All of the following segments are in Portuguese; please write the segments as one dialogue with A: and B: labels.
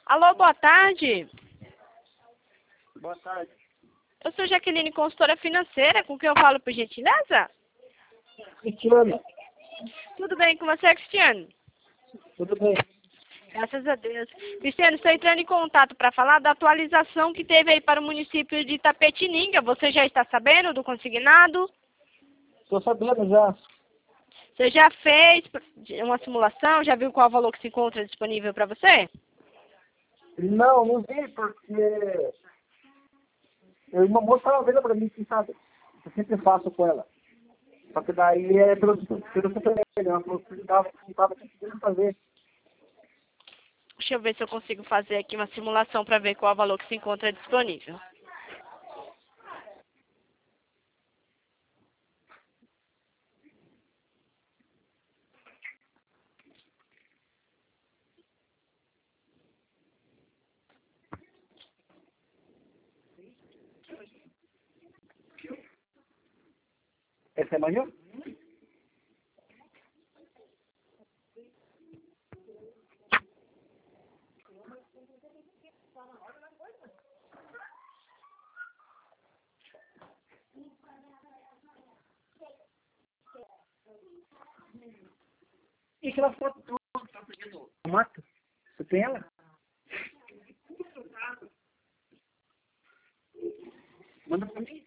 A: Alô, boa tarde.
B: Boa tarde.
A: Eu sou Jaqueline, consultora financeira. Com quem eu falo, por gentileza?
B: Cristiano,
A: Tudo bem com você, Cristiano?
B: tudo bem?
A: Graças a Deus. Cristiano, estou entrando em contato para falar da atualização que teve aí para o município de Itapetininga. Você já está sabendo do consignado?
B: Estou sabendo já.
A: Você já fez uma simulação? Já viu qual o valor que se encontra disponível para você?
B: Não vi porque uma moça estava vendo para mim, assim, sabe? Eu sempre faço com ela. Só que daí pelo super ela falou que não estava conseguindo fazer.
A: Deixa eu ver se eu consigo fazer aqui uma simulação para ver qual o valor que se encontra disponível.
B: Essa é amanhã? E aquela foto tua que tá pedindo a Marta? Você tem ela? Manda pra mim.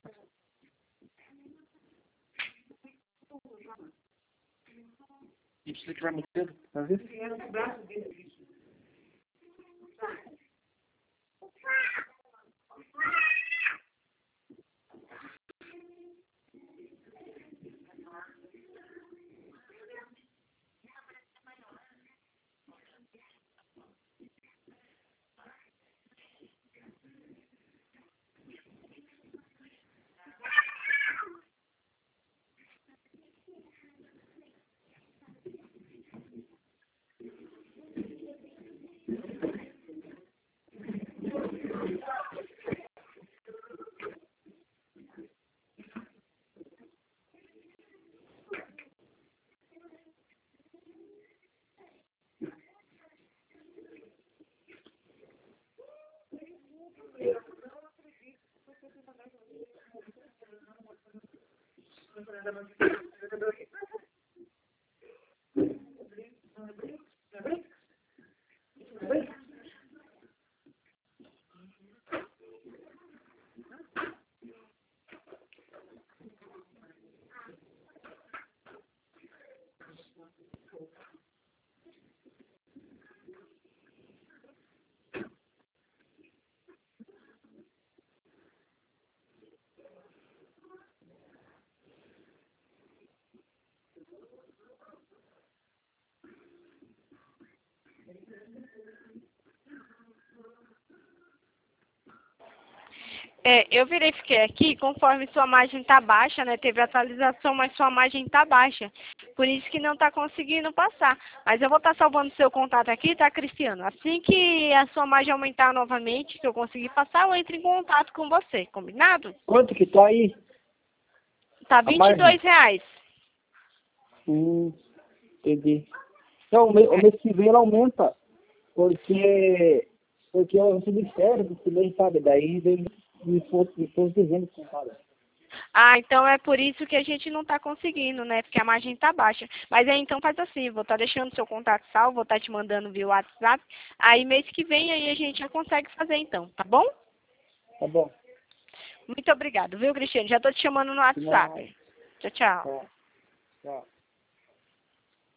B: E você que vai muito cedo, tá vendo?
A: Eu verifiquei aqui, conforme sua margem está baixa, né? Teve atualização, mas sua margem está baixa. Por isso que não está conseguindo passar. Mas eu vou estar salvando seu contato aqui, tá, Cristiano? Assim que a sua margem aumentar novamente, que eu conseguir passar, eu entro em contato com você, combinado?
B: Quanto que tá aí?
A: Tá
B: A margem?
A: R$ 22.
B: Entendi. Então, o mês que vem ela aumenta, porque eu recebi férias esse mês, sabe? Daí vem me pôs dizendo que cara.
A: Ah, então é por isso que a gente não está conseguindo, né? Porque a margem está baixa. Mas aí então faz assim, vou estar deixando seu contato salvo, vou estar te mandando via WhatsApp. Aí mês que vem aí a gente já consegue fazer então, tá bom?
B: Tá bom.
A: Muito obrigado, viu, Cristiano? Já estou te chamando no WhatsApp. Tchau, tchau.
B: Tá. Tchau.